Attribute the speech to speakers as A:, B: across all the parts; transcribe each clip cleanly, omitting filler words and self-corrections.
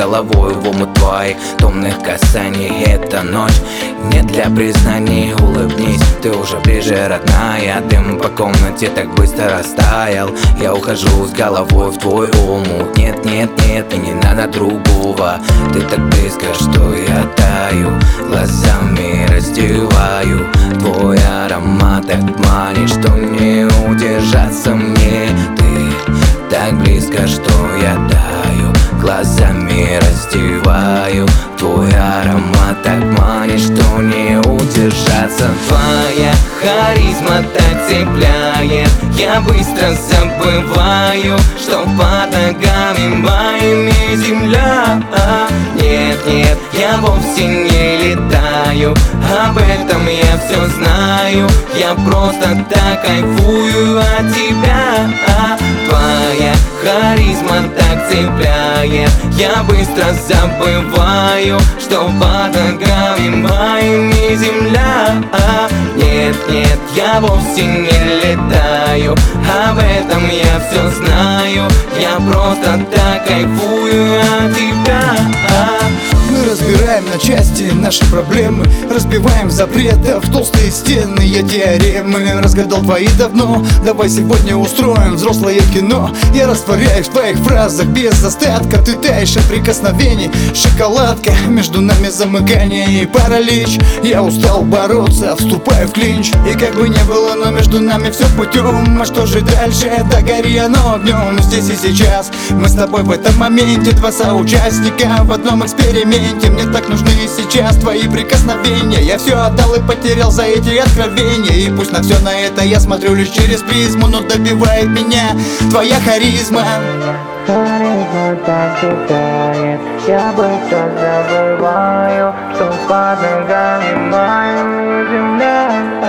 A: головой в омут твоих томных касаний. Эта ночь не для признаний, улыбнись, ты уже ближе, родная. Дым по комнате так быстро растаял. Я ухожу с головой в твой омут. Нет, нет, нет, и не надо другого. Ты так близко, что я таю, глазами раздеваю. Твой аромат так манит, что не удержаться мне. Ты так близко, что я таю, глазами раздеваю. Твой аромат так манит, что не удержаться. Твоя харизма так цепляет, я быстро забываю, что под ногами моими земля. Нет, нет, я вовсе не летаю, об этом я все знаю. Я просто так кайфую от тебя. Твоя харизма так цепляет, я быстро забываю, что под ногами моими земля. Нет, нет, я вовсе не летаю, об этом я все знаю. Я просто так кайфую от тебя.
B: Мы разбираем на части наши проблемы, разбиваем запретов толстые стены. Я теоремы разгадал твои давно. Давай сегодня устроим взрослое кино. Я растворяюсь в твоих фразах без остатка. Ты таешь от прикосновений, шоколадка. Между нами замыкание и паралич. Я устал бороться, вступаю в клинч. И как бы не было, но между нами все путем. А что же дальше? Да гори оно огнем. Здесь и сейчас мы с тобой в этом моменте, два соучастника в одном эксперименте. Мне так нужны сейчас твои прикосновения. Я все отдал и потерял за эти откровения. И пусть на все на это я смотрю лишь через призму, но добивает меня твоя харизма.
C: Харизма так цепляет, я быстро забываю, что под ногами моими земля.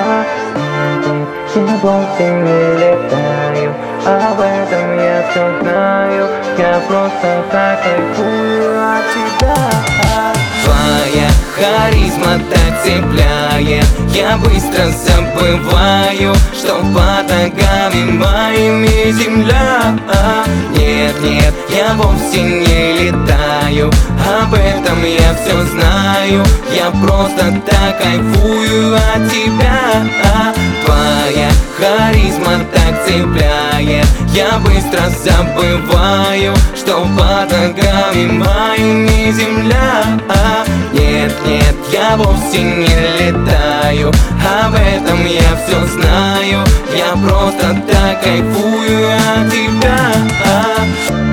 C: Я вовсе не летаю, об этом я все знаю. Я просто так кайфую от тебя.
A: Твоя харизма так цепляет, я быстро забываю, что под ногами моими земля. Нет, нет, я вовсе не летаю, об этом я все знаю. Я просто так кайфую от тебя. Твоя харизма так цепляет, я быстро забываю, что под ногами моими земля. Нет, нет, я вовсе не летаю, об этом я все знаю. Я просто так кайфую от тебя.